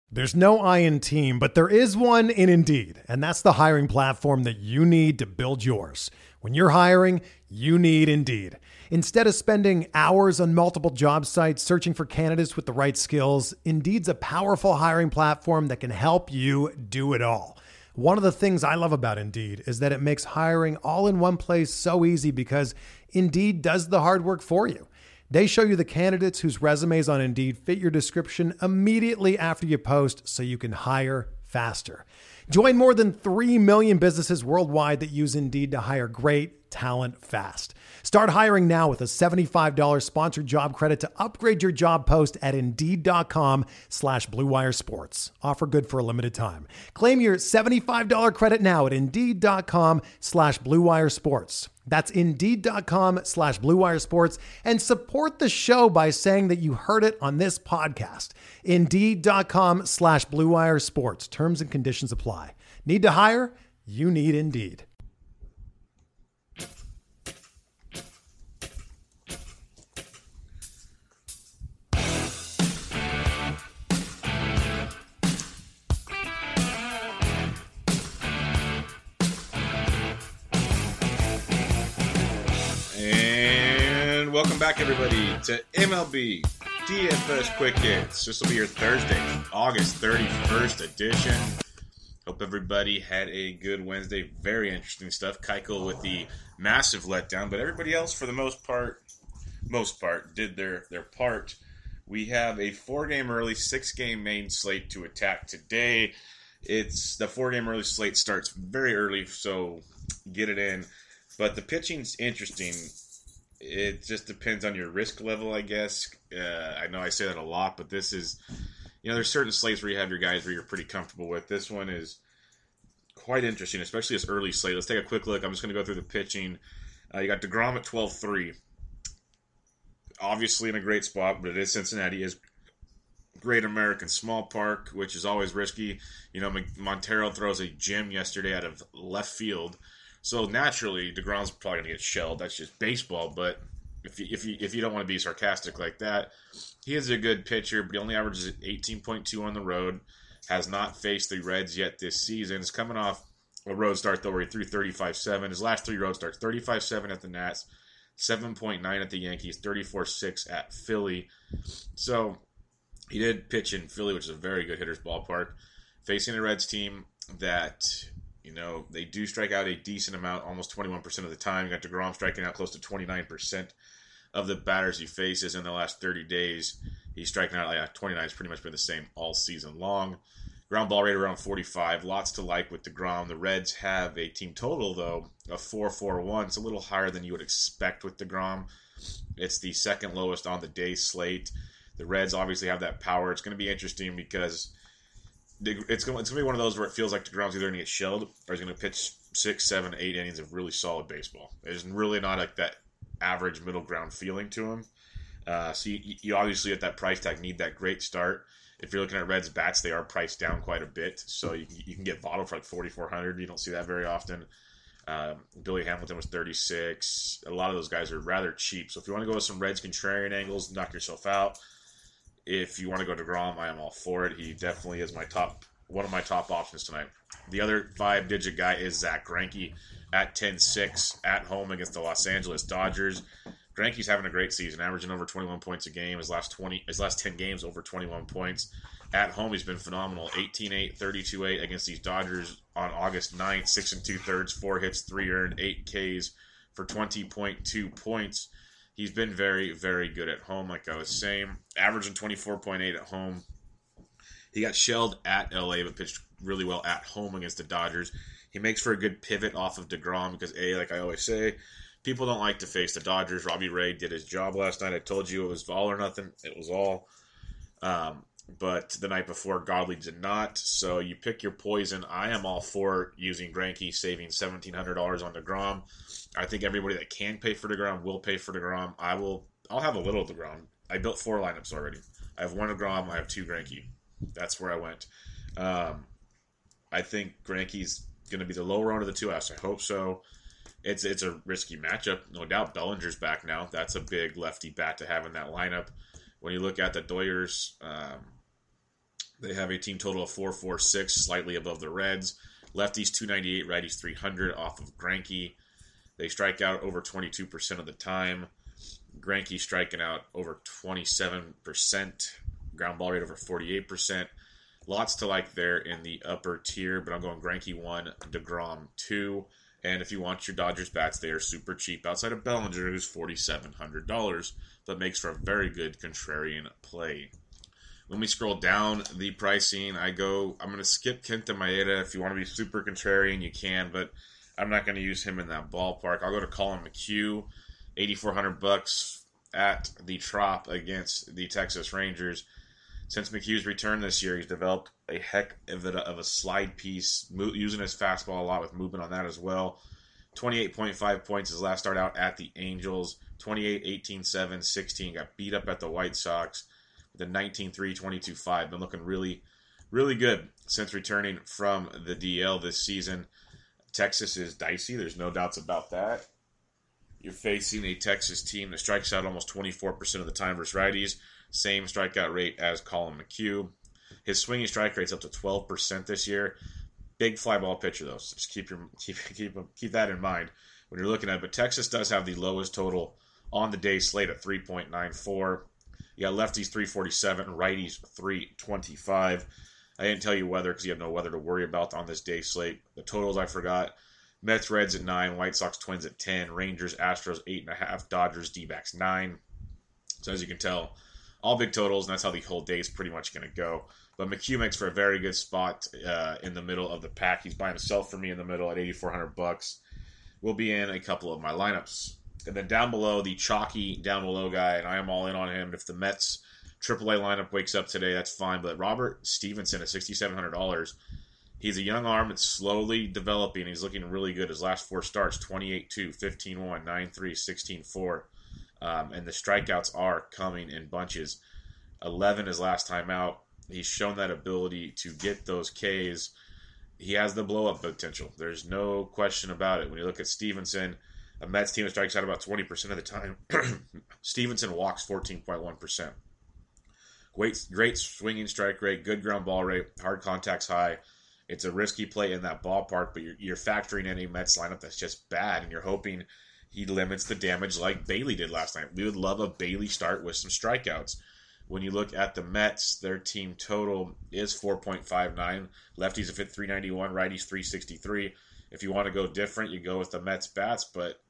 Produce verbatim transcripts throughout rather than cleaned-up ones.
There's no I in team, but there is one in Indeed, and that's the hiring platform that you need to build yours. When you're hiring, you need Indeed. Instead of spending hours on multiple job sites searching for candidates with the right skills, Indeed's a powerful hiring platform that can help you do it all. One of the things I love about Indeed is that it makes hiring all in one place so easy because Indeed does the hard work for you. They show you the candidates whose resumes on Indeed fit your description immediately after you post so you can hire faster. Join more than three million businesses worldwide that use Indeed to hire great talent fast. Start hiring now with a seventy-five dollars sponsored job credit to upgrade your job post at Indeed.com slash Blue Wire Sports. Offer good for a limited time. Claim your seventy-five dollars credit now at Indeed.com slash Blue Wire Sports. That's Indeed.com slash Blue Wire Sports, and support the show by saying that you heard it on this podcast. Indeed.com slash Blue Wire Sports. Terms and conditions apply. Need to hire? You need Indeed. Welcome back, everybody, to M L B D F S Quick Hits. This will be your Thursday, August thirty-first edition. Hope everybody had a good Wednesday. Very interesting stuff. Keuchel with the massive letdown, but everybody else, for the most part, most part, did their, their part. We have a four-game early, six-game main slate to attack today. It's the four-game early slate starts very early, so get it in. But the pitching's interesting. It just depends on your risk level, I guess. Uh, I know I say that a lot, but this is, you know, there's certain slates where you have your guys where you're pretty comfortable with. This one is quite interesting, especially this early slate. Let's take a quick look. I'm just going to go through the pitching. Uh, you got DeGrom at twelve three. Obviously in a great spot, but it is Cincinnati. It is Great American Small Park, which is always risky. You know, Montero throws a gem yesterday out of left field. So naturally, DeGrom's probably going to get shelled. That's just baseball. But if you, if you if you don't want to be sarcastic like that, he is a good pitcher, but he only averages eighteen point two on the road. Has not faced the Reds yet this season. Is coming off a road start, though, where he threw thirty-five seven. His last three road starts, thirty-five seven at the Nats, seven point nine at the Yankees, thirty-four six at Philly. So he did pitch in Philly, which is a very good hitter's ballpark, facing a Reds team that... You know, they do strike out a decent amount, almost twenty-one percent of the time. You got DeGrom striking out close to twenty-nine percent of the batters he faces in the last thirty days. He's striking out like twenty-nine. Has pretty much been the same all season long. Ground ball rate around forty-five. Lots to like with DeGrom. The Reds have a team total, though, of four forty-one. It's a little higher than you would expect with DeGrom. It's the second lowest on the day slate. The Reds obviously have that power. It's going to be interesting because... It's going, it's going to be one of those where it feels like DeGrom's either going to get shelled or he's going to pitch six, seven, eight innings of really solid baseball. There's really not like that average middle ground feeling to him. Uh, so you, you obviously at that price tag need that great start. If you're looking at Reds bats, they are priced down quite a bit. So you, you can get Votto for like forty-four hundred. You don't see that very often. Um, Billy Hamilton was thirty-six. A lot of those guys are rather cheap. So if you want to go with some Reds contrarian angles, knock yourself out. If you want to go to DeGrom, I am all for it. He definitely is my top, one of my top options tonight. The other five-digit guy is Zach Greinke at ten six at home against the Los Angeles Dodgers. Greinke's having a great season, averaging over twenty-one points a game. His last twenty, his last ten games over twenty-one points. At home, he's been phenomenal. eighteen eight, thirty-two eight against these Dodgers on August ninth. Six and two-thirds, four hits, three earned, eight Ks for twenty point two points. He's been very, very good at home, like I was saying. Averaging twenty-four point eight at home. He got shelled at L A, but pitched really well at home against the Dodgers. He makes for a good pivot off of DeGrom because, A, like I always say, people don't like to face the Dodgers. Robbie Ray did his job last night. I told you it was all or nothing. It was all. Um, but the night before, Godley did not. So you pick your poison. I am all for using Greinke, saving seventeen hundred dollars on DeGrom. I think everybody that can pay for DeGrom will pay for DeGrom. I will. I'll have a little DeGrom. I built four lineups already. I have one DeGrom. I have two Greinke. That's where I went. Um, I think Greinke's going to be the lower one of the two. I hope so. It's it's a risky matchup, no doubt. Bellinger's back now. That's a big lefty bat to have in that lineup. When you look at the Doyers, um, They have a team total of four forty-six, slightly above the Reds. Lefties two ninety-eight, righties three hundred off of Greinke. They strike out over twenty-two percent of the time. Greinke striking out over twenty-seven percent. Ground ball rate over forty-eight percent. Lots to like there in the upper tier, but I'm going Greinke one, DeGrom two. And if you want your Dodgers bats, they are super cheap outside of Bellinger, who's four thousand seven hundred dollars. That makes for a very good contrarian play. When we scroll down the pricing, I go, I'm going to skip Kenta Maeda. If you want to be super contrarian, you can, but I'm not going to use him in that ballpark. I'll go to Colin McHugh, eighty-four hundred bucks at the Trop against the Texas Rangers. Since McHugh's return this year, he's developed a heck of a, of a slide piece, mo- using his fastball a lot with movement on that as well. twenty-eight point five points his last start out at the Angels. twenty-eight, eighteen, seven, sixteen. Got beat up at the White Sox. The nineteen three, twenty-two five. Been looking really, really good since returning from the D L this season. Texas is dicey. There's no doubts about that. You're facing a Texas team that strikes out almost twenty-four percent of the time versus righties. Same strikeout rate as Colin McHugh. His swinging strike rate's up to twelve percent this year. Big fly ball pitcher, though. So just keep your keep keep keep that in mind when you're looking at it. But Texas does have the lowest total on the day slate at three point nine four. You got lefties three forty-seven, righties three twenty-five. I didn't tell you weather because you have no weather to worry about on this day slate. The totals I forgot. Mets, Reds at nine, White Sox, Twins at ten, Rangers, Astros eight point five, Dodgers, D-backs nine. So as you can tell, all big totals, and that's how the whole day is pretty much going to go. But McHugh makes for a very good spot uh, in the middle of the pack. He's by himself for me in the middle at eighty-four hundred bucks. Will be in a couple of my lineups. And then down below, the chalky down below guy, and I am all in on him. If the Mets triple A lineup wakes up today, that's fine. But Robert Stevenson at six thousand seven hundred dollars. He's a young arm that's slowly developing. He's looking really good. His last four starts, twenty-eight two, fifteen one, nine three, sixteen four. Um, and the strikeouts are coming in bunches. eleven his last time out. He's shown that ability to get those Ks. He has the blow-up potential. There's no question about it. When you look at Stevenson, a Mets team that strikes out about twenty percent of the time, Stevenson walks fourteen point one percent. Great, great swinging strike rate, good ground ball rate, hard contacts high. It's a risky play in that ballpark, but you're, you're factoring in a Mets lineup that's just bad, and you're hoping he limits the damage like Bailey did last night. We would love a Bailey start with some strikeouts. When you look at the Mets, their team total is four point five nine. Lefties have hit three ninety-one, righties three sixty-three. If you want to go different, you go with the Mets bats, but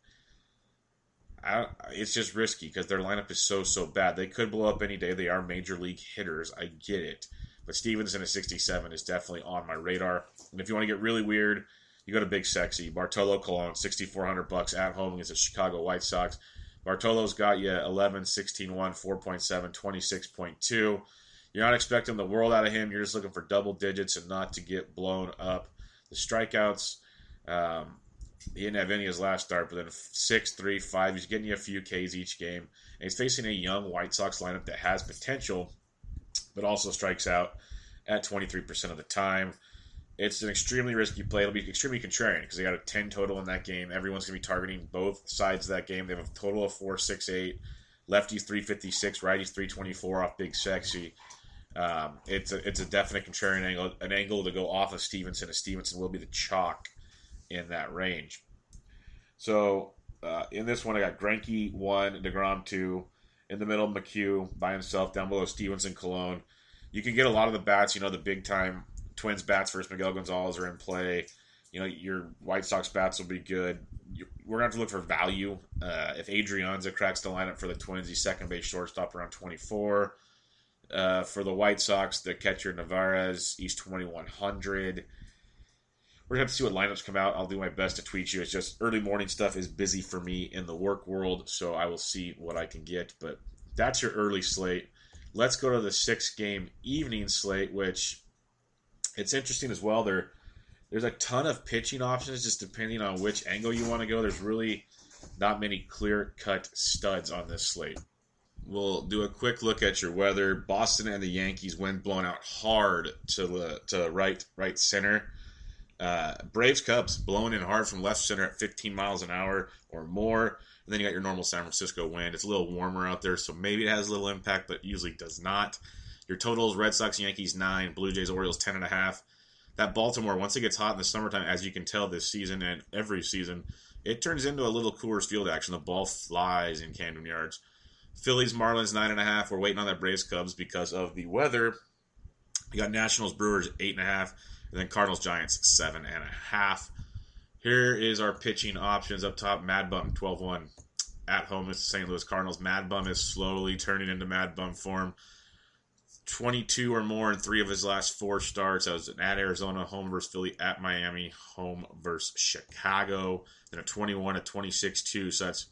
I, it's just risky because their lineup is so, so bad. They could blow up any day. They are major league hitters. I get it. But Stevenson at sixty-seven is definitely on my radar. And if you want to get really weird, you go to Big Sexy. Bartolo Colon, sixty-four hundred bucks at home against the Chicago White Sox. Bartolo's got you eleven, sixteen one, four point seven, twenty-six point two. You're not expecting the world out of him. You're just looking for double digits and not to get blown up. The strikeouts, um, he didn't have any his last start, but then six, three, five. He's getting you a few Ks each game. And he's facing a young White Sox lineup that has potential, but also strikes out at twenty-three percent of the time. It's an extremely risky play. It'll be extremely contrarian because they got a ten total in that game. Everyone's going to be targeting both sides of that game. They have a total of four six eight. Lefties three fifty-six, righties three twenty-four off Big Sexy. Um, it's a it's a definite contrarian angle, an angle to go off of Stevenson, as Stevenson will be the chalk in that range. So uh, in this one, I got Greinke one, DeGrom two. In the middle, McHugh by himself. Down below, Stevenson, Colon. You can get a lot of the bats, you know, the big-time Twins bats versus Miguel Gonzalez are in play. You know, your White Sox bats will be good. You, we're going to have to look for value. Uh, if Adrianza cracks the lineup for the Twins, he's second base shortstop around twenty-four. Uh, for the White Sox, the catcher Navarez, he's twenty-one hundred. We're going to have to see what lineups come out. I'll do my best to tweet you. It's just early morning stuff is busy for me in the work world, so I will see what I can get. But that's your early slate. Let's go to the six-game evening slate, which it's interesting as well. There, there's a ton of pitching options just depending on which angle you want to go. There's really not many clear-cut studs on this slate. We'll do a quick look at your weather. Boston and the Yankees wind blowing out hard to the to right right center. Uh, Braves Cubs blowing in hard from left center at fifteen miles an hour or more. And then you got your normal San Francisco wind. It's a little warmer out there, so maybe it has a little impact, but usually does not. Your totals, Red Sox, Yankees, nine. Blue Jays, Orioles, ten and a half. That Baltimore, once it gets hot in the summertime, as you can tell this season and every season, it turns into a little Coors Field action. The ball flies in Camden Yards. Phillies, Marlins, nine and a half. We're waiting on that Braves Cubs because of the weather. You got Nationals, Brewers, eight and a half. And then Cardinals, Giants, seven and a half. Here is our pitching options up top. Mad Bum, twelve one. At home, it's the Saint Louis Cardinals. Mad Bum is slowly turning into Mad Bum form. twenty-two or more in three of his last four starts. I was at Arizona, home versus Philly, at Miami, home versus Chicago. Then a twenty-one, a twenty-six, two. So that's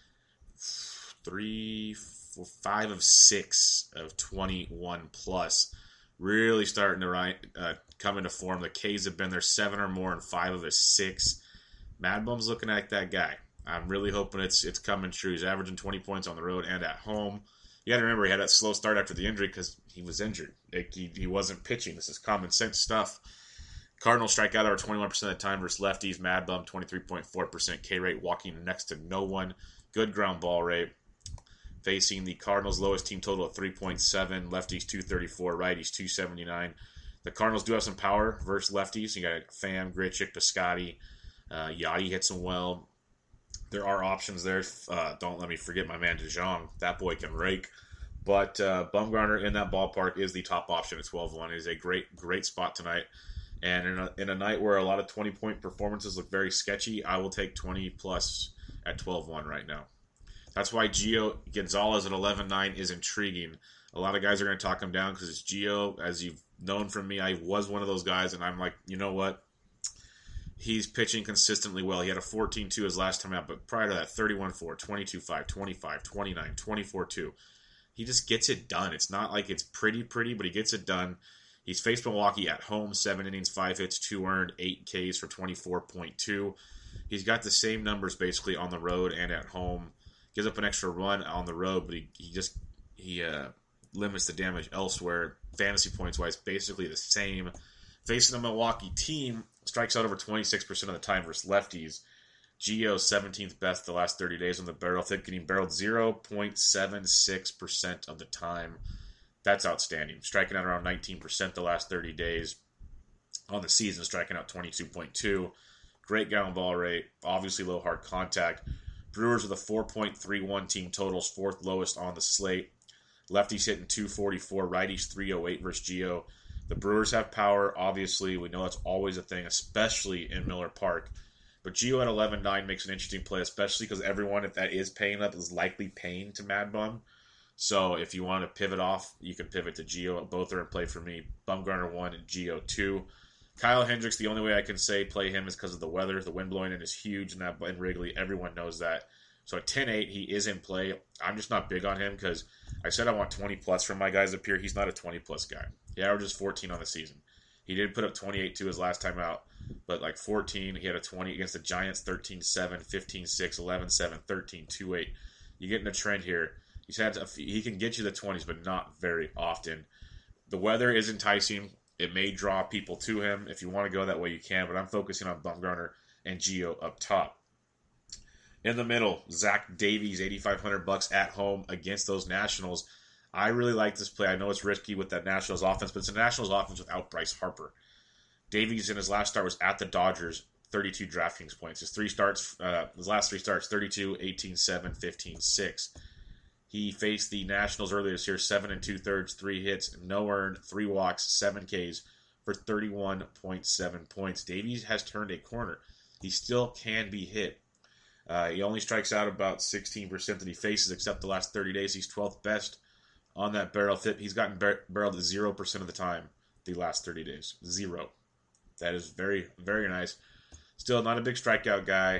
three, four, five of six of twenty-one plus. Really starting to uh, come into form. The K's have been there seven or more in five of his six. Mad Bum's looking like that guy. I'm really hoping it's it's coming true. He's averaging twenty points on the road and at home. You got to remember he had that slow start after the injury because he was injured. Like, he, he wasn't pitching. This is common sense stuff. Cardinals strike out over twenty-one percent of the time versus lefties. Mad Bum, twenty-three point four percent K rate, walking next to no one. Good ground ball rate. Facing the Cardinals' lowest team total of three point seven. Lefties, two thirty-four. Righties, two seventy-nine. The Cardinals do have some power versus lefties. You got Pham, Grichuk, Piscotty. Uh, Yachty hits them well. There are options there. Uh, don't let me forget my man DeJong. That boy can rake. But uh, Bumgarner in that ballpark is the top option at twelve one. It is a great, great spot tonight. And in a, in a night where a lot of twenty-point performances look very sketchy, I will take twenty plus at twelve one right now. That's why Gio Gonzalez at eleven nine is intriguing. A lot of guys are going to talk him down because it's Gio. As you've known from me, I was one of those guys, and I'm like, you know what? He's pitching consistently well. He had a fourteen two his last time out, but prior to that, thirty-one four, twenty-two five, twenty-five, twenty-nine, twenty-four two. He just gets it done. It's not like it's pretty, pretty, but he gets it done. He's faced Milwaukee at home, seven innings, five hits, two earned, eight Ks for twenty-four point two. He's got the same numbers basically on the road and at home. Gives up an extra run on the road, but he, he just he uh, limits the damage elsewhere. Fantasy points-wise, basically the same. Facing a Milwaukee team, strikes out over twenty-six percent of the time versus lefties. Gio, seventeenth best the last thirty days on the barrel. Thick getting barreled zero point seven six percent of the time. That's outstanding. Striking out around nineteen percent the last thirty days. On the season, striking out twenty-two point two. Great ground ball rate. Obviously low hard contact. Brewers with a four point three one team totals, fourth lowest on the slate. Lefties hitting two forty-four, righties three oh eight versus Gio. The Brewers have power, obviously. We know that's always a thing, especially in Miller Park. But Gio at eleven nine makes an interesting play, especially because everyone, if that is paying up, is likely paying to Mad Bum. So if you want to pivot off, you can pivot to Gio. Both are in play for me. Bumgarner one and Gio two. Kyle Hendricks, the only way I can say play him is because of the weather. The wind blowing in is huge in, that, in Wrigley. Everyone knows that. So at ten eight, he is in play. I'm just not big on him because I said I want twenty plus from my guys up here. He's not a twenty plus guy. He averages fourteen on the season. He did put up twenty-eight two his last time out, but like fourteen, he had a twenty against the Giants, thirteen seven, fifteen six, eleven seven, thirteen two eight. You're getting a trend here. He's had a, he can get you the twenties, but not very often. The weather is enticing. It may draw people to him. If you want to go that way, you can, but I'm focusing on Bumgarner and Gio up top. In the middle, Zach Davies, eighty-five hundred bucks at home against those Nationals. I really like this play. I know it's risky with that Nationals offense, but it's a Nationals offense without Bryce Harper. Davies in his last start was at the Dodgers, thirty-two DraftKings points. His three starts, uh, his last three starts, thirty-two, eighteen seven, fifteen six. He faced the Nationals earlier this year, seven and two thirds, three hits, no earned, three walks, seven Ks for thirty-one point seven points. Davies has turned a corner. He still can be hit. Uh, he only strikes out about sixteen percent that he faces, except the last thirty days. He's twelfth best on that barrel tip. He's gotten bar- barreled at zero percent of the time the last thirty days. Zero. That is very, very nice. Still not a big strikeout guy.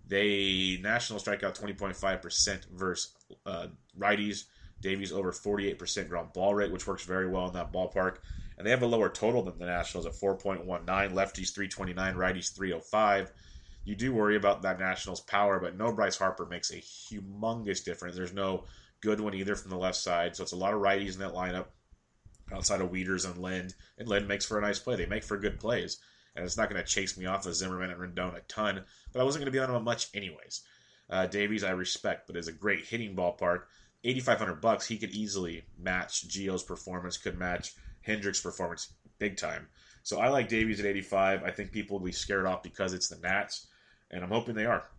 They National strikeout twenty point five percent versus uh, righties. Davies over forty-eight percent ground ball rate, which works very well in that ballpark. And they have a lower total than the Nationals at four point one nine. Lefties three twenty-nine, righties three oh five. You do worry about that Nationals power, but no Bryce Harper makes a humongous difference. There's no good one either from the left side, so it's a lot of righties in that lineup outside of Wieters and Lind. And Lind makes for a nice play. They make for good plays. And it's not going to chase me off of Zimmerman and Rendon a ton, but I wasn't going to be on him much anyways. Uh, Davies, I respect, but is a great hitting ballpark. eighty-five hundred bucks, he could easily match Gio's performance, could match Hendrick's performance big time. So I like Davies at eighty-five. I think people will be scared off because it's the Nats, and I'm hoping they are.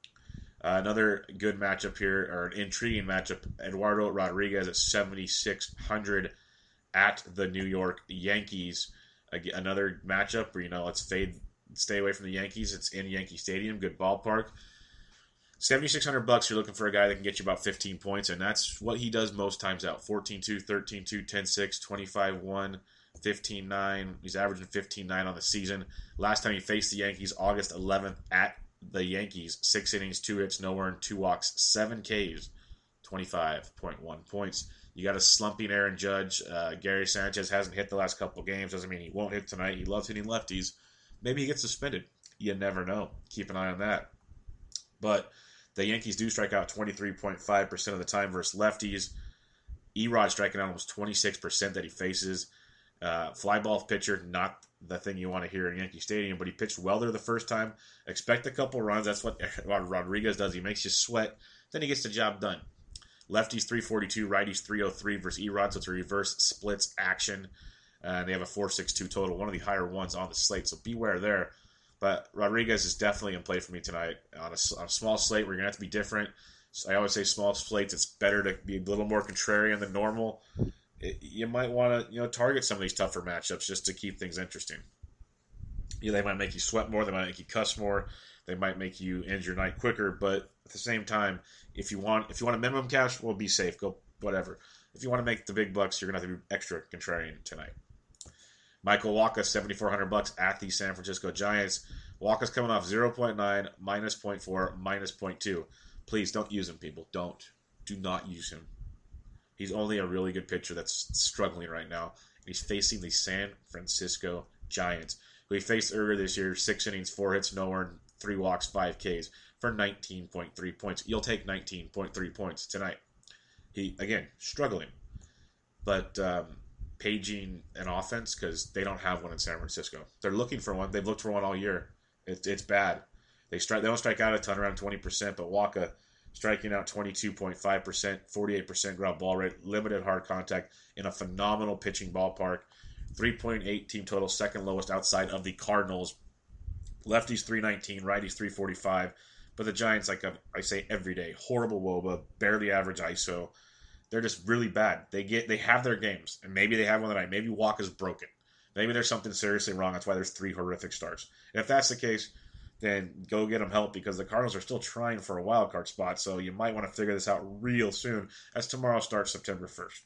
Uh, another good matchup here, or an intriguing matchup, Eduardo Rodriguez at seventy-six hundred at the New York Yankees. Again, another matchup where, you know, let's fade, stay away from the Yankees. It's in Yankee Stadium, good ballpark. seventy-six hundred bucks, you're looking for a guy that can get you about fifteen points, and that's what he does most times out. fourteen two, thirteen two, ten six, twenty-five one, fifteen nine. He's averaging fifteen nine on the season. Last time he faced the Yankees, August eleventh at the Yankees. Six innings, two hits, no earned, two walks, seven Ks, twenty-five point one points. You got a slumping Aaron Judge. Uh, Gary Sanchez hasn't hit the last couple games. Doesn't mean he won't hit tonight. He loves hitting lefties. Maybe he gets suspended. You never know. Keep an eye on that. But the Yankees do strike out twenty-three point five percent of the time versus lefties. Erod striking out almost twenty-six percent that he faces. Uh, fly ball pitcher, not the thing you want to hear in Yankee Stadium, but he pitched well there the first time. Expect a couple runs. That's what Rodriguez does. He makes you sweat. Then he gets the job done. Lefties three forty-two, righties three oh three versus Erod, so it's a reverse splits action. Uh, and they have a four sixty-two total, one of the higher ones on the slate, so beware there. But Rodriguez is definitely in play for me tonight on a, on a small slate where you're going to have to be different. So I always say small slates, it's better to be a little more contrarian than normal. It, you might want to, you know, target some of these tougher matchups just to keep things interesting. Yeah, they might make you sweat more, they might make you cuss more, they might make you end your night quicker, but at the same time, if you want if you want a minimum cash, well, be safe, go whatever. If you want to make the big bucks, you're going to have to be extra contrarian tonight. Michael Wacha, seventy-four hundred bucks at the San Francisco Giants. Wacha's coming off zero point nine, minus zero point four, minus zero point two. Please don't use him, people. Don't. Do not use him. He's only a really good pitcher that's struggling right now. He's facing the San Francisco Giants, who he faced earlier this year. Six innings, four hits, no earned, three walks, five Ks for nineteen point three points. You'll take nineteen point three points tonight. He, again, struggling. But um, paging an offense because they don't have one in San Francisco. They're looking for one. They've looked for one all year. It, it's bad. They strike. They don't strike out a ton, around twenty percent, but Wacha striking out twenty-two point five percent, forty-eight percent ground ball rate, limited hard contact in a phenomenal pitching ballpark. three point eight team total, second lowest outside of the Cardinals. Lefties three nineteen, righties three forty-five. But the Giants, like I say every day, horrible W O B A, barely average I S O. They're just really bad. They get they have their games, and maybe they have one tonight. Maybe Wacha's broken. Maybe there's something seriously wrong. That's why there's three horrific starts. And if that's the case, then go get them help because the Cardinals are still trying for a wild card spot. So you might want to figure this out real soon, as tomorrow starts September first.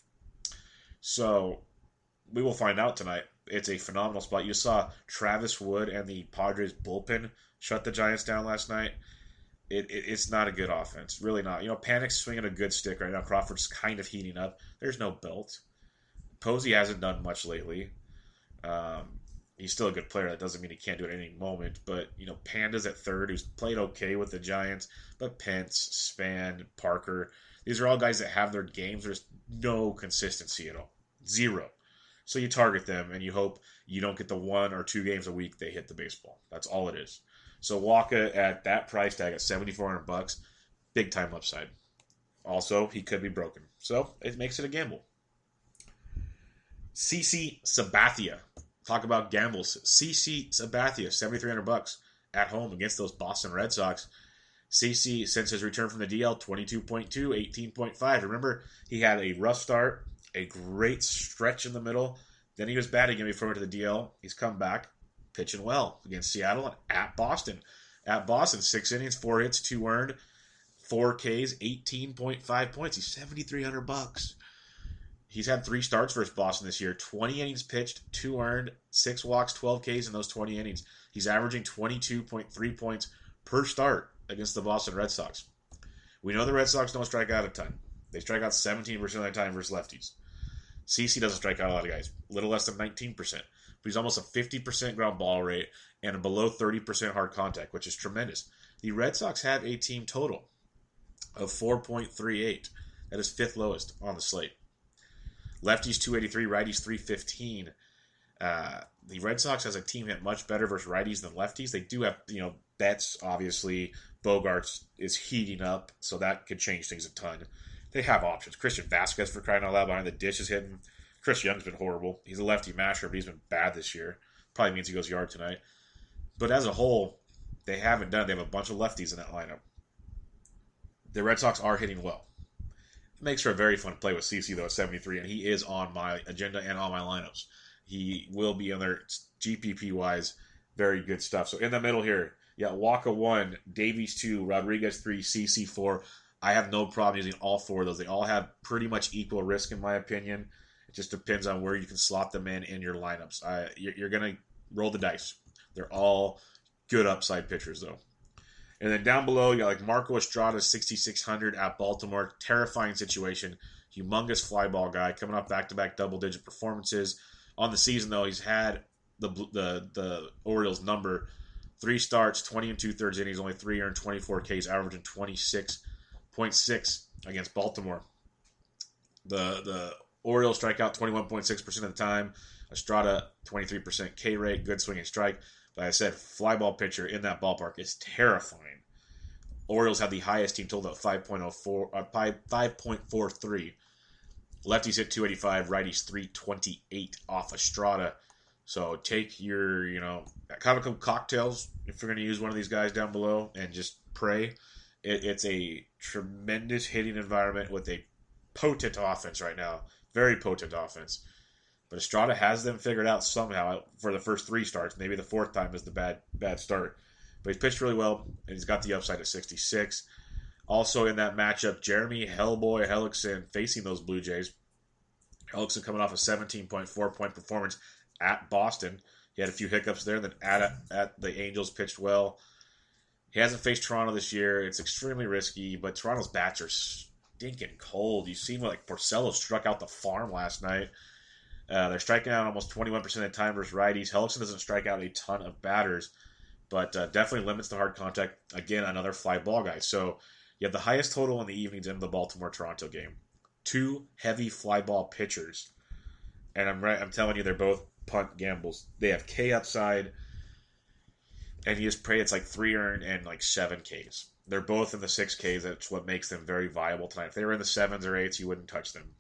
So we will find out tonight. It's a phenomenal spot. You saw Travis Wood and the Padres bullpen shut the Giants down last night. It, it, it's not a good offense. Really not. You know, Panic's swinging a good stick right now. Crawford's kind of heating up. There's no belt. Posey hasn't done much lately. Um, he's still a good player. That doesn't mean he can't do it at any moment. But, you know, Panda's at third, who's played okay with the Giants. But Pence, Span, Parker, these are all guys that have their games. There's no consistency at all. Zero. So you target them, and you hope you don't get the one or two games a week they hit the baseball. That's all it is. So Wacha at that price tag at seventy-four hundred bucks, big time upside. Also, he could be broken. So it makes it a gamble. CC Sabathia. Talk about gambles. CC Sabathia, seventy-three hundred bucks at home against those Boston Red Sox. C C, since his return from the D L, twenty-two point two, eighteen point five. Remember, he had a rough start, a great stretch in the middle. Then he was bad again before he went to the D L. He's come back, pitching well against Seattle and at Boston. At Boston, six innings, four hits, two earned, four Ks, eighteen point five points. He's seventy-three hundred bucks. He's had three starts versus Boston this year. twenty innings pitched, two earned, six walks, twelve Ks in those twenty innings. He's averaging twenty-two point three points per start against the Boston Red Sox. We know the Red Sox don't strike out a ton. They strike out seventeen percent of the time versus lefties. C C doesn't strike out a lot of guys, a little less than nineteen percent. But he's almost a fifty percent ground ball rate and a below thirty percent hard contact, which is tremendous. The Red Sox have a team total of four point three eight. That is fifth lowest on the slate. Lefties two eighty-three, righties three fifteen. Uh, the Red Sox as a team hit much better versus righties than lefties. They do have, you know, Betts, obviously. Bogarts is heating up, so that could change things a ton. They have options. Christian Vasquez, for crying out loud, behind the dish is hitting. Chris Young's been horrible. He's a lefty masher, but he's been bad this year. Probably means he goes yard tonight. But as a whole, they haven't done. They have a bunch of lefties in that lineup. The Red Sox are hitting well. It makes for a very fun play with C C, though, at seventy-three, and he is on my agenda and on my lineups. He will be in there G P P-wise. Very good stuff. So in the middle here, yeah, Waka one, Davies two, Rodriguez three, C C four. I have no problem using all four of those. They all have pretty much equal risk, in my opinion. It just depends on where you can slot them in in your lineups. I, you're you're going to roll the dice. They're all good upside pitchers, though. And then down below, you got like Marco Estrada, sixty-six hundred at Baltimore. Terrifying situation. Humongous fly ball guy coming off back-to-back double-digit performances. On the season, though, he's had the the the Orioles number. Three starts, twenty and two-thirds innings, only three earned, twenty-four Ks, averaging twenty-six point six against Baltimore. The the Orioles strike out twenty-one point six percent of the time. Estrada, twenty-three percent K rate, good swing and strike. Like I said, fly ball pitcher in that ballpark is terrifying. Orioles have the highest team total at five point oh four, uh, five point four three. Lefties hit two eighty-five, righties three twenty-eight off Estrada. So take your, you know, have a couple cocktails if you're going to use one of these guys down below and just pray. It, it's a tremendous hitting environment with a potent offense right now. Very potent offense. But Estrada has them figured out somehow for the first three starts. Maybe the fourth time is the bad bad start. But he's pitched really well, and he's got the upside at sixty-six. Also in that matchup, Jeremy Hellboy Hellickson facing those Blue Jays. Hellickson coming off a seventeen point four point performance at Boston. He had a few hiccups there. Then at, at the Angels pitched well. He hasn't faced Toronto this year. It's extremely risky, but Toronto's bats are stinking cold. You see like Porcello struck out the farm last night. Uh, they're striking out almost twenty-one percent of the time versus righties. Hellickson doesn't strike out a ton of batters, but uh, definitely limits the hard contact. Again, another fly ball guy. So you have the highest total in the evenings in the Baltimore-Toronto game. Two heavy fly ball pitchers. And I'm right, I'm telling you, they're both punt gambles. They have K upside, and you just pray it's like three earned and like seven Ks. They're both in the six Ks. That's what makes them very viable tonight. If they were in the sevens or eights, you wouldn't touch them.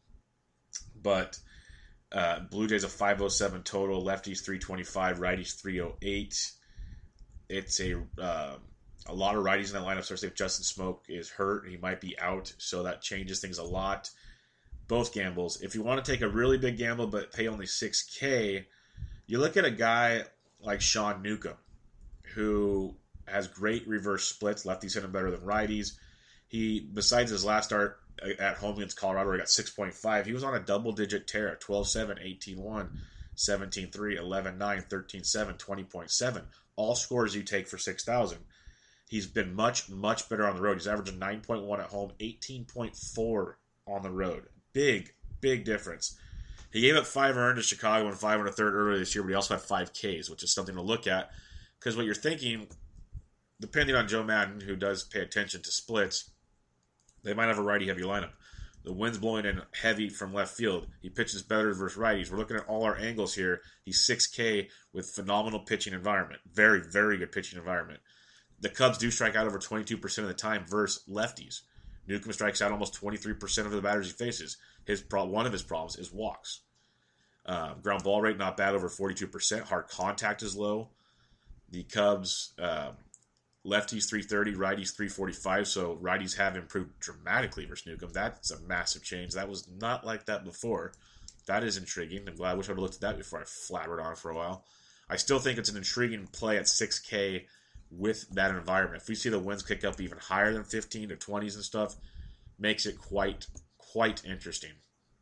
But uh, Blue Jays a five oh seven total, lefties three twenty-five, righties three oh eight. It's a uh, a lot of righties in that lineup, especially if Justin Smoke is hurt. He might be out, so that changes things a lot. Both gambles. If you want to take a really big gamble but pay only six K, you look at a guy like Sean Newcomb, who has great reverse splits. Lefties hit him better than righties. He, besides his last start at home against Colorado, where he got six point five, he was on a double-digit tear, twelve seven, eighteen one, seventeen three, eleven nine, thirteen seven, twenty point seven. All scores you take for six thousand. He's been much, much better on the road. He's averaging nine point one at home, eighteen point four on the road. Big, big difference. He gave up five earned to Chicago and five and a third earlier this year, but he also had five Ks, which is something to look at. Because what you're thinking, depending on Joe Madden, who does pay attention to splits, they might have a righty-heavy lineup. The wind's blowing in heavy from left field. He pitches better versus righties. We're looking at all our angles here. He's six K with phenomenal pitching environment. Very, very good pitching environment. The Cubs do strike out over twenty-two percent of the time versus lefties. Newcomb strikes out almost twenty-three percent of the batters he faces. His pro- One of his problems is walks. Uh, ground ball rate not bad, over forty-two percent. Hard contact is low. The Cubs, uh, lefties three thirty, righties three forty-five, so righties have improved dramatically versus Newcomb. That's a massive change. That was not like that before. That is intriguing. I'm glad I wish I would have looked at that before I flabbered on it for a while. I still think it's an intriguing play at six K with that environment. If we see the winds kick up even higher than fifteen to twenties and stuff, makes it quite, quite interesting.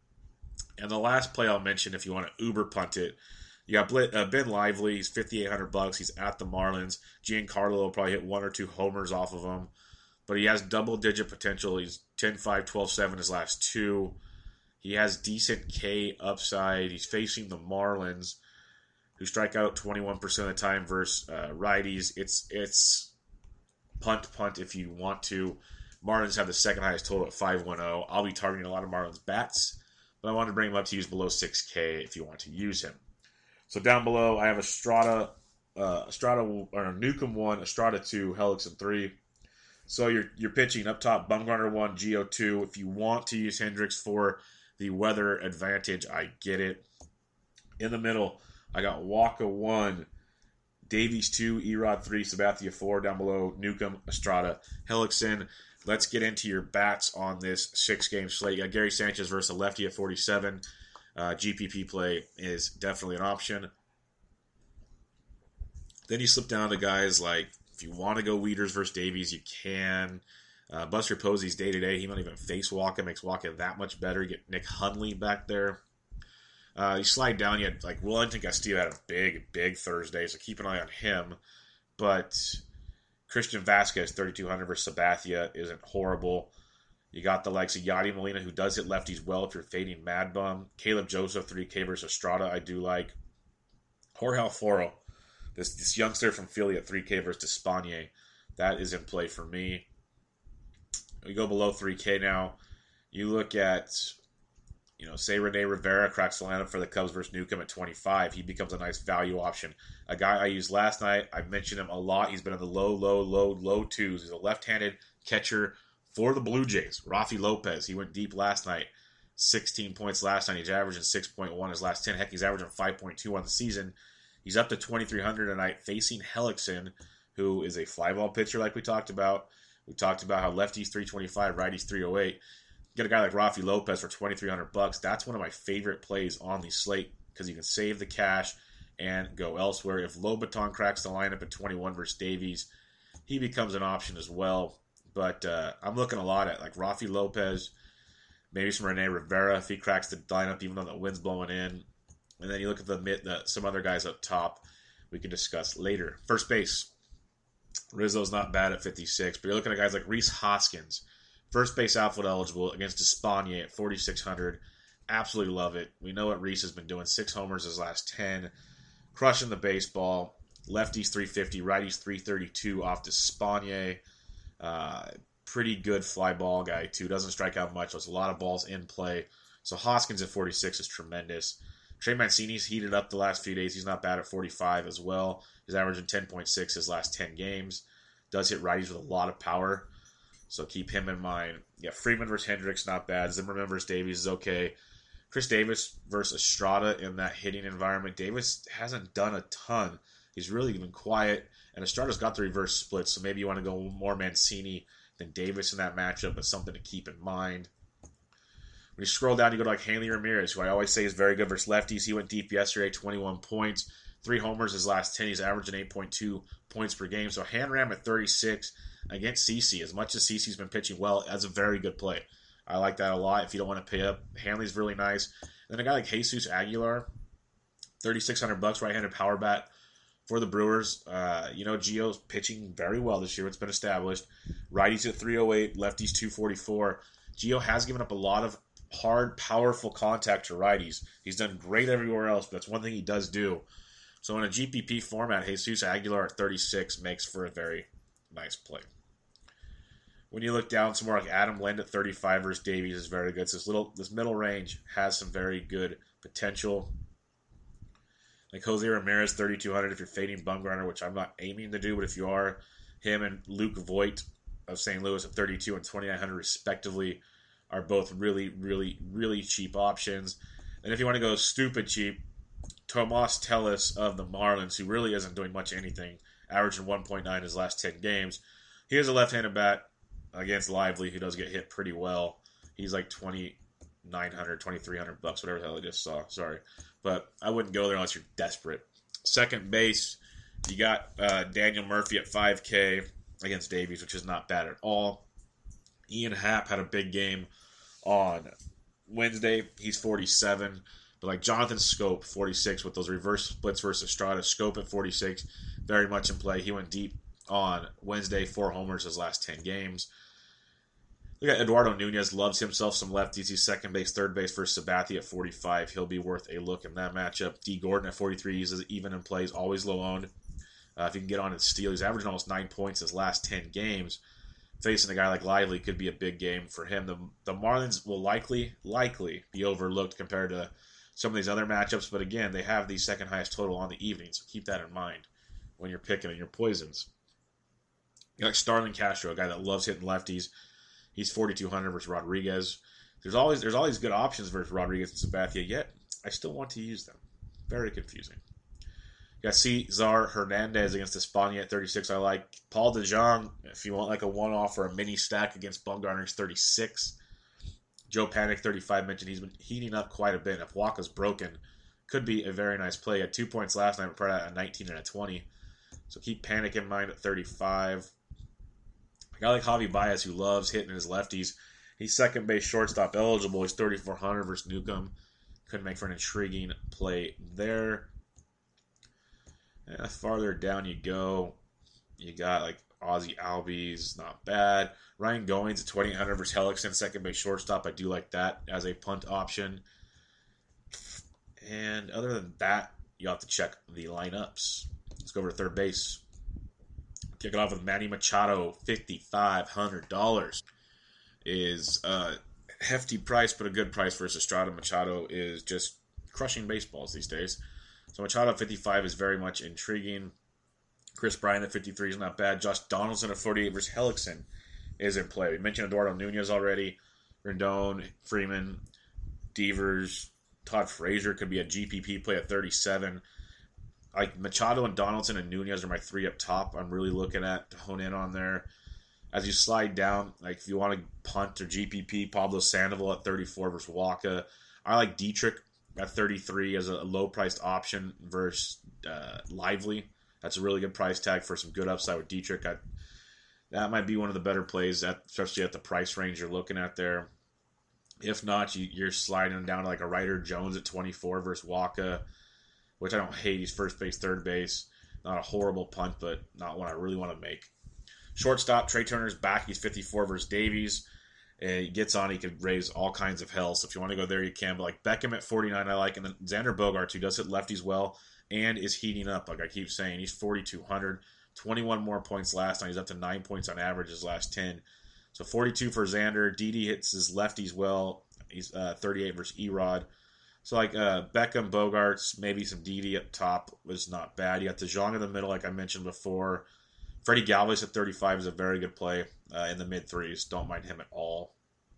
And the last play I'll mention, if you want to uber punt it, you got uh, Ben Lively. He's fifty-eight hundred bucks. He's at the Marlins. Giancarlo will probably hit one or two homers off of him, but he has double-digit potential. He's ten five, twelve seven his last two. He has decent K upside. He's facing the Marlins, who strike out twenty-one percent of the time versus uh, righties. It's it's punt, punt if you want to. Marlins have the second highest total at five ten. I'll be targeting a lot of Marlins bats, but I wanted to bring him up to use below six K if you want to use him. So down below, I have Estrada, uh, Estrada or Newcomb one, Estrada two, Hellickson three. So you're you're pitching up top, Bumgarner one, Gio two. If you want to use Hendricks for the weather advantage, I get it. In the middle, I got Waka one, Davies two, Erod three, Sabathia four. Down below, Newcomb, Estrada, Hellickson. Let's get into your bats on this six-game slate. You got Gary Sanchez versus a lefty at forty-seven. Uh, G P P play is definitely an option. Then you slip down to guys like, if you want to go Wieters versus Davies, you can. Uh, Buster Posey's day-to-day. He might even face Waka, makes Waka that much better. You get Nick Hundley back there. Uh, you slide down, you had, like, Wellington Castillo had a big, big Thursday, so keep an eye on him. But Christian Vasquez, thirty-two hundred versus Sabathia, isn't horrible. You got the likes of Yadi Molina, who does hit lefties well if you're fading Mad Bum. Caleb Joseph, three K versus Estrada, I do like. Jorge Alfaro, this, this youngster from Philly at three K versus Despaigne, that is in play for me. We go below three K now. You look at, you know, say Rene Rivera cracks the lineup for the Cubs versus Newcomb at twenty-five. He becomes a nice value option. A guy I used last night, I mentioned him a lot. He's been in the low, low, low, low twos. He's a left-handed catcher for the Blue Jays. Rafi Lopez, he went deep last night. sixteen points last night. He's averaging six point one his last ten. Heck, he's averaging five point two on the season. He's up to twenty-three hundred tonight facing Hellickson, who is a fly ball pitcher like we talked about. We talked about how lefties three twenty-five, righties three oh eight. Get a guy like Rafi Lopez for twenty-three hundred bucks. That's one of my favorite plays on the slate because you can save the cash and go elsewhere. If Lobaton cracks the lineup at twenty-one versus Davies, he becomes an option as well. But uh, I'm looking a lot at like Rafi Lopez, maybe some Rene Rivera if he cracks the lineup, even though the wind's blowing in. And then you look at the mid, the, some other guys up top we can discuss later. First base, Rizzo's not bad at fifty-six, but you're looking at guys like Rhys Hoskins, first base outfield eligible against Despaigne at forty-six hundred. Absolutely love it. We know what Rhys has been doing. Six homers his last ten. Crushing the baseball. Lefties three fifty, righties three thirty-two off Despaigne. Uh, pretty good fly ball guy, too. Doesn't strike out much. There's a lot of balls in play. So Hoskins at forty-six is tremendous. Trey Mancini's heated up the last few days. He's not bad at forty-five as well. He's averaging ten point six his last ten games. Does hit righties with a lot of power. So keep him in mind. Yeah, Freeman versus Hendricks, not bad. Zimmerman versus Davies is okay. Chris Davis versus Estrada in that hitting environment. Davis hasn't done a ton. He's really been quiet. And Estrada's got the reverse split, so maybe you want to go more Mancini than Davis in that matchup, but something to keep in mind. When you scroll down, you go to like Hanley Ramirez, who I always say is very good versus lefties. He went deep yesterday, twenty-one points. Three homers his last ten. He's averaging eight point two points per game. So Hanram at thirty-six against CeCe. As much as CeCe's been pitching well, that's a very good play. I like that a lot if you don't want to pay up. Hanley's really nice. Then a guy like Jesus Aguilar, thirty-six hundred bucks, right-handed power bat for the Brewers. Uh, you know, Gio's pitching very well this year. It's been established. Righties at three oh eight, lefties two forty-four. Gio has given up a lot of hard, powerful contact to righties. He's done great everywhere else, but that's one thing he does do. So in a G P P format, Jesus Aguilar at thirty-six makes for a very nice play. When you look down, some more like Adam Lind at thirty-five versus Davies is very good. So this little, this middle range has some very good potential. Like Jose Ramirez, thirty-two hundred if you're fading Bumgarner, which I'm not aiming to do, but if you are, him and Luke Voigt of Saint Louis at thirty-two and twenty-nine hundred respectively are both really, really, really cheap options. And if you want to go stupid cheap, Tomas Tellis of the Marlins, who really isn't doing much of anything, averaging one point nine his last ten games. He has a left-handed bat against Lively, who does get hit pretty well. He's like twenty-nine hundred, twenty-three hundred bucks, whatever the hell I just saw. Sorry. But I wouldn't go there unless you're desperate. Second base, you got uh, Daniel Murphy at five K against Davies, which is not bad at all. Ian Happ had a big game on Wednesday. He's forty-seven. But like Jonathan Scope, forty-six, with those reverse splits versus Estrada. Scope at forty-six, very much in play. He went deep on Wednesday, four homers his last ten games. Look at Eduardo Nunez, loves himself some lefties. He's second base, third base versus Sabathia at forty-five. He'll be worth a look in that matchup. D. Gordon at forty-three, he's even in play. He's always low owned. Uh, if you can get on and steal, he's averaging almost nine points his last ten games. Facing a guy like Lively could be a big game for him. The, the Marlins will likely, likely be overlooked compared to some of these other matchups, but again, they have the second highest total on the evening, so keep that in mind when you're picking in your poisons. You like Starlin Castro, a guy that loves hitting lefties. He's forty-two hundred versus Rodriguez. There's always there's all these good options versus Rodriguez and Sabathia, yet I still want to use them. Very confusing. You got Cesar Hernandez against Espana at thirty-six. I like Paul DeJong if you want like a one-off or a mini stack against Bumgarner's thirty-six. Joe Panic thirty-five mentioned he's been heating up quite a bit. If Waka's broken, could be a very nice play. He had two points last night, but at a nineteen and a twenty. So keep Panic in mind at thirty-five. A guy like Javi Baez who loves hitting his lefties. He's second base shortstop eligible. He's thirty-four hundred versus Newcomb. Could make for an intriguing play there. And farther down you go, you got like Ozzie Albies, not bad. Ryan Goins at twenty-eight hundred versus Hellickson, second base shortstop. I do like that as a punt option. And other than that, you have to check the lineups. Let's go over to third base. Kick it off with Manny Machado, five thousand five hundred dollars. Is a hefty price, but a good price versus Estrada. Machado is just crushing baseballs these days. So Machado at fifty-five is very much intriguing. Chris Bryant at fifty-three is not bad. Josh Donaldson at forty-eight versus Hellickson is in play. We mentioned Eduardo Nunez already. Rendon, Freeman, Devers, Todd Frazier could be a G P P play at thirty-seven. Like Machado and Donaldson and Nunez are my three up top. I'm really looking at to hone in on there. As you slide down, like if you want to punt or G P P, Pablo Sandoval at thirty-four versus Waka. I like Dietrich at thirty-three as a low-priced option versus uh, Lively. That's a really good price tag for some good upside with Dietrich. I, that might be one of the better plays, at, especially at the price range you're looking at there. If not, you, you're sliding down to like a Ryder Jones at twenty-four versus Waka, which I don't hate. He's first base, third base. Not a horrible punt, but not one I really want to make. Shortstop, Trey Turner's back. He's fifty-four versus Davies. And he gets on, he could raise all kinds of hell. So if you want to go there, you can. But like Beckham at forty-nine, I like. And then Xander Bogaerts, who does hit lefties well and is heating up. Like I keep saying, he's forty-two hundred. twenty-one more points last night. He's up to nine points on average his last ten. So forty-two for Xander. Didi hits his lefties well. He's uh, thirty-eight versus Erod. So like uh, Beckham, Bogaerts, maybe some Didi up top was not bad. You got DeJong in the middle, like I mentioned before. Freddie Galvis at thirty-five is a very good play uh, in the mid threes. Don't mind him at all.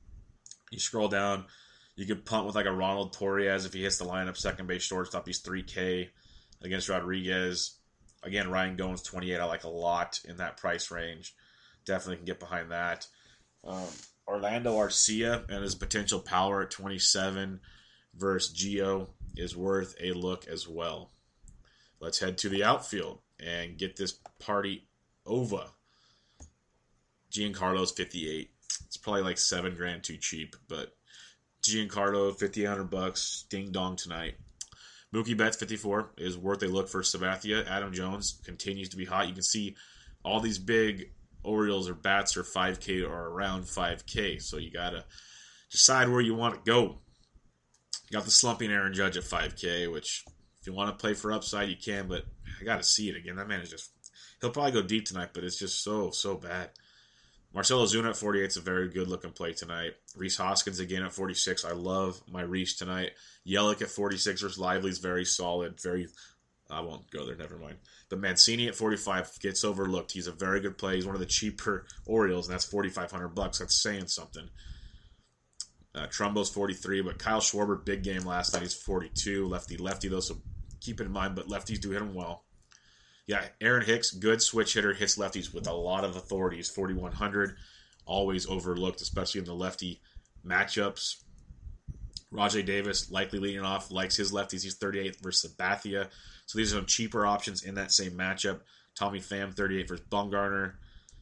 You scroll down, you could punt with like a Ronald Torres if he hits the lineup, second base shortstop. He's three K against Rodriguez. Again, Ryan Goins twenty-eight. I like a lot in that price range. Definitely can get behind that. Um, Orlando Arcia and his potential power at twenty-seven versus Gio is worth a look as well. Let's head to the outfield and get this party over. Giancarlo's fifty-eight. It's probably like seven grand too cheap, but Giancarlo, fifty hundred bucks, ding dong tonight. Mookie Betts, fifty-four, is worth a look for Sabathia. Adam Jones continues to be hot. You can see all these big Orioles or bats are five K or around five K, so you got to decide where you want to go. You got the slumping Aaron Judge at five K, which if you want to play for upside, you can, but I got to see it again. That man is just, he'll probably go deep tonight, but it's just so, so bad. Marcelo Zuna at forty-eight is a very good-looking play tonight. Rhys Hoskins again at forty-six. I love my Rhys tonight. Yelich at forty-six versus Lively is very solid. Very, I won't go there, never mind. But Mancini at forty-five gets overlooked. He's a very good play. He's one of the cheaper Orioles, and that's forty-five hundred bucks. That's saying something. Uh, Trumbo's forty-three, but Kyle Schwarber, big game last night. He's forty-two. Lefty-lefty, though, so keep it in mind, but lefties do hit him well. Yeah, Aaron Hicks, good switch hitter, hits lefties with a lot of authority. He's forty-one hundred, always overlooked, especially in the lefty matchups. Rajay Davis, likely leading off, likes his lefties. He's thirty-eight versus Sabathia. So these are some cheaper options in that same matchup. Tommy Pham, thirty-eight versus Bumgarner.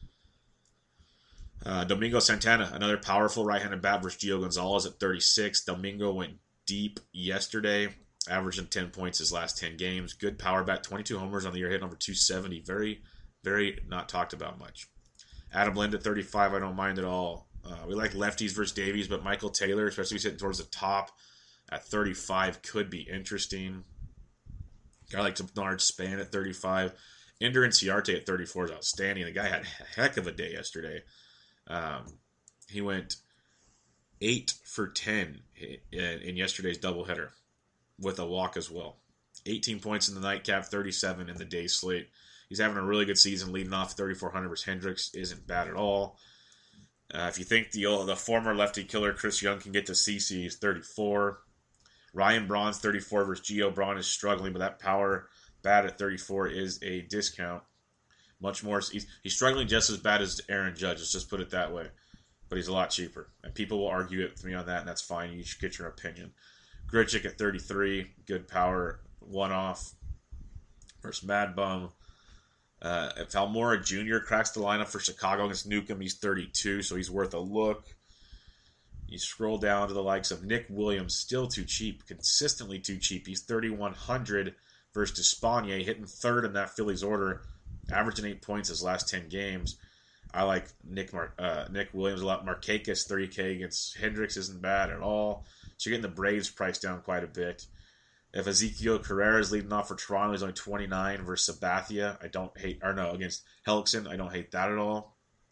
Uh, Domingo Santana, another powerful right-handed bat versus Gio Gonzalez at thirty-six. Domingo went deep yesterday, averaging ten points his last ten games. Good power bat, twenty-two homers on the year, hitting over two seventy. Very, very not talked about much. Adam Lind at thirty-five, I don't mind at all. Uh, we like lefties versus Davies, but Michael Taylor, especially if he's hitting towards the top at thirty-five, could be interesting. Guy like Bernard Span at thirty-five. Ender Inciarte at thirty-four is outstanding. The guy had a heck of a day yesterday. Um, he went eight for ten in, in yesterday's doubleheader with a walk as well. eighteen points in the nightcap, thirty-seven in the day slate. He's having a really good season, leading off thirty-four hundred versus Hendricks. Isn't bad at all. Uh, if you think the the former lefty killer Chris Young can get to C C, he's thirty-four. Ryan Braun's thirty-four versus Gio. Braun is struggling, but that power bat at thirty-four is a discount. Much more. He's, he's struggling just as bad as Aaron Judge. Let's just put it that way. But he's a lot cheaper. And people will argue it with me on that, and that's fine. You should get your opinion. Grichuk at thirty-three. Good power. One off. Versus Mad Bum. Uh, if Almora Junior cracks the lineup for Chicago against Newcomb, he's thirty-two, so he's worth a look. You scroll down to the likes of Nick Williams, still too cheap, consistently too cheap. He's thirty-one hundred versus Despaigne, hitting third in that Phillies order, averaging eight points his last ten games. I like Nick Mar- uh, Nick Williams a lot. Markakis, thirty K against Hendricks isn't bad at all. So you're getting the Braves price down quite a bit. If Ezekiel Carrera is leading off for Toronto, he's only twenty-nine versus Sabathia. I don't hate, or no, against Hellickson. I don't hate that at all.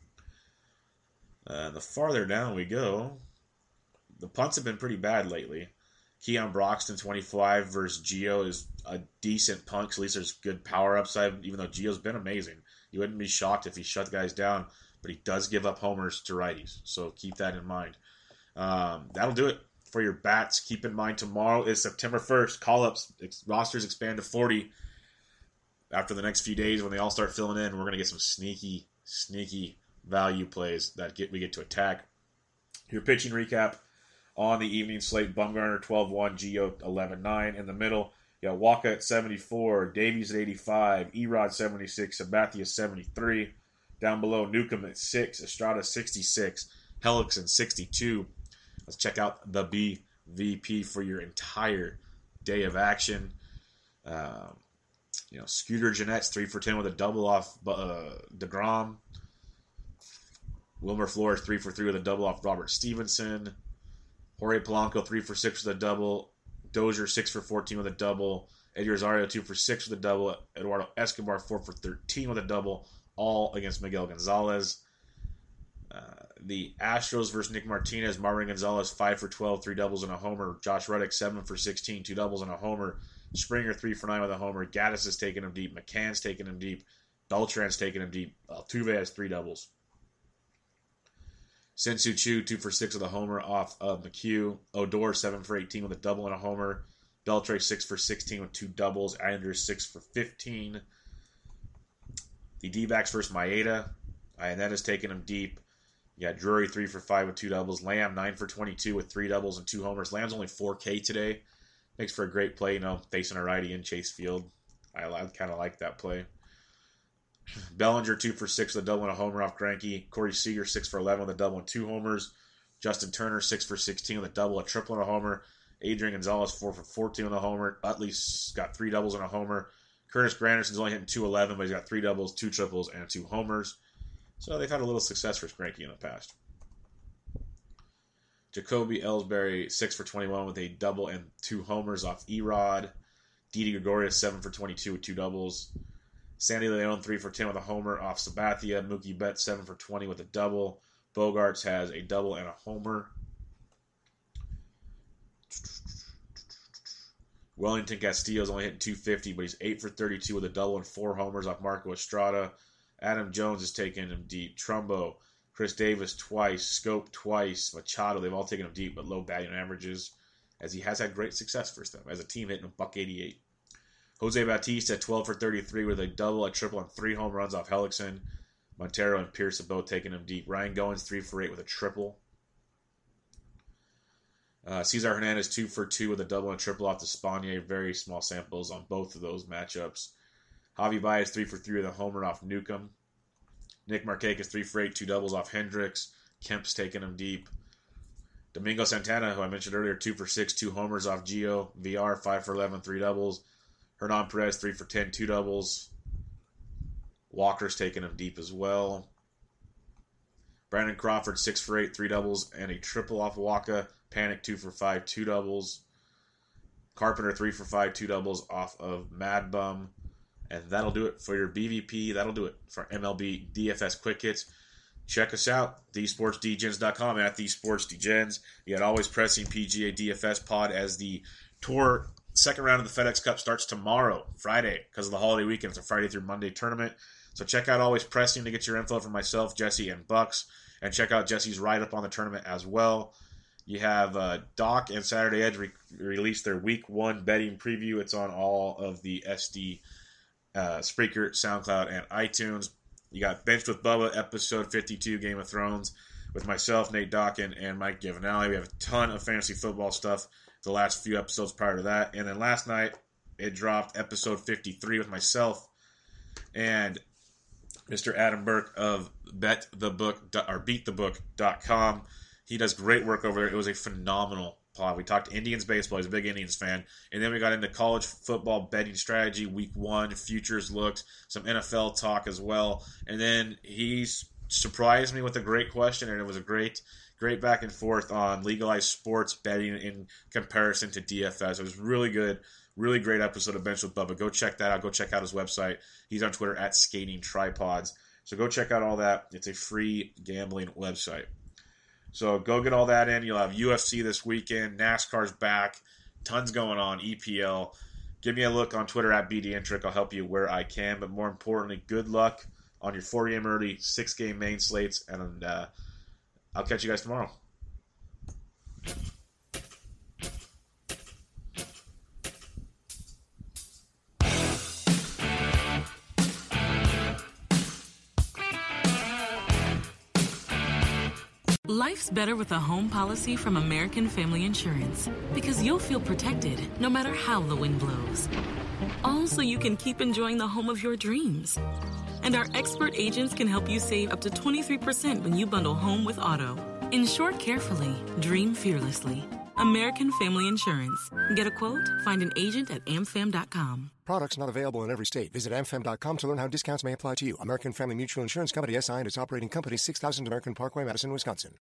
Uh, the farther down we go, the punts have been pretty bad lately. Keon Broxton, twenty-five versus Gio is a decent punt. At least there's good power upside, even though Gio's been amazing. You wouldn't be shocked if he shut guys down, but he does give up homers to righties. So keep that in mind. Um, that'll do it for your bats. Keep in mind, tomorrow is September first. Call-ups, rosters expand to forty. After the next few days, when they all start filling in, we're going to get some sneaky, sneaky value plays that get we get to attack. Your pitching recap on the evening slate: Bumgarner twelve one, Gio eleven nine. In the middle, you got Waka at seventy-four, Davies at eighty-five, Erod seventy-six, Sabathia seventy-three. Down below, Newcomb at six, Estrada sixty-six, Hellickson sixty-two. Let's check out the B V P for your entire day of action. Uh, you know, Scooter Jeanette's three for ten with a double off uh, DeGrom. Wilmer Flores three for three with a double off Robert Stevenson. Jorge Polanco three for six with a double. Dozier six for fourteen with a double. Eddie Rosario two for six with a double. Eduardo Escobar four for thirteen with a double. All against Miguel Gonzalez. Uh, the Astros versus Nick Martinez. Marvin Gonzalez five for twelve, three doubles and a homer. Josh Reddick seven for sixteen, two doubles and a homer. Springer three for nine with a homer. Gaddis is taking him deep. McCann's taking him deep. Beltran's taking him deep. Altuve has three doubles. Sensu Chu two for six with a homer off of McHugh. Odor seven for eighteen with a double and a homer. Beltre six for sixteen with two doubles. Andrews six for fifteen. The D-backs versus Maeda. Ionetta's taking him deep. You got Drury three for five with two doubles. Lamb nine for twenty-two with three doubles and two homers. Lamb's only four K today. Makes for a great play, you know, facing a righty in Chase Field. I, I kind of like that play. Bellinger two for six with a double and a homer off Greinke. Corey Seager six for eleven with a double and two homers. Justin Turner six for sixteen with a double, a triple and a homer. Adrian Gonzalez four for fourteen with a homer. Utley's got three doubles and a homer. Curtis Granderson's only hitting two eleven, but he's got three doubles, two triples, and two homers. So they've had a little success for Greinke in the past. Jacoby Ellsbury six for twenty-one with a double and two homers off Erod. Didi Gregorius seven for twenty-two with two doubles. Sandy Leon three for ten with a homer off Sabathia. Mookie Betts seven for twenty with a double. Bogarts has a double and a homer. Wellington Castillo's only hitting two fifty, but he's eight for thirty-two with a double and four homers off Marco Estrada. Adam Jones is taking him deep. Trumbo, Chris Davis twice, Scope twice, Machado, they've all taken him deep, but low batting averages, as he has had great success for them as a team, hitting a buck eighty-eight. Jose Bautista, twelve for thirty-three with a double, a triple, and three home runs off Hellickson. Montero and Pierce have both taken him deep. Ryan Goins, three for eight with a triple. Uh, Cesar Hernandez, two for two with a double and triple off Despaigne. Very small samples on both of those matchups. Javi Baez, three for three with a homer off Newcomb. Nick Markakis, three for eight, two doubles off Hendricks. Kemp's taking him deep. Domingo Santana, who I mentioned earlier, two for six, two homers off Gio. V R, five for eleven, three doubles. Hernan Perez, three for ten, two doubles. Walker's taking him deep as well. Brandon Crawford, six for eight, three doubles, and a triple off Waka. Panic, two for five, two doubles. Carpenter, three for five, two doubles off of Mad Bum. And that'll do it for your B V P. That'll do it for M L B D F S Quick Hits. Check us out, the sports d gens dot com, at the sports d gens. You got Always Pressing P G A D F S Pod as the tour second round of the FedEx Cup starts tomorrow, Friday, because of the holiday weekend. It's a Friday through Monday tournament. So check out Always Pressing to get your info from myself, Jesse, and Bucks. And check out Jesse's write-up on the tournament as well. You have uh, Doc and Saturday Edge re- released their week one betting preview. It's on all of the S D, uh, Spreaker, SoundCloud, and iTunes. You got Benched with Bubba, episode fifty-two, Game of Thrones, with myself, Nate Dawkin, and Mike Giovanelli. We have a ton of fantasy football stuff the last few episodes prior to that. And then last night, it dropped episode fifty-three with myself and Mister Adam Burke of bet the book or beat the book dot com. He does great work over there. It was a phenomenal pod. We talked Indians baseball. He's a big Indians fan. And then we got into college football betting strategy, week one, futures looks, some N F L talk as well. And then he surprised me with a great question, and it was a great, great back and forth on legalized sports betting in comparison to D F S. It was really good. Really great episode of Bench with Bubba. Go check that out. Go check out his website. He's on Twitter at Skating Tripods. So go check out all that. It's a free gambling website. So go get all that in. You'll have U F C this weekend. NASCAR's back. Tons going on. E P L. Give me a look on Twitter at B D Intric. I'll help you where I can. But more importantly, good luck on your four-game early, six-game main slates. And uh, I'll catch you guys tomorrow. Life's better with a home policy from American Family Insurance because you'll feel protected no matter how the wind blows. All so you can keep enjoying the home of your dreams. And our expert agents can help you save up to twenty-three percent when you bundle home with auto. Insure carefully, dream fearlessly. American Family Insurance. Get a quote? Find an agent at am fam dot com. Products not available in every state. Visit am fam dot com to learn how discounts may apply to you. American Family Mutual Insurance Company, S I and its operating company, six thousand American Parkway, Madison, Wisconsin.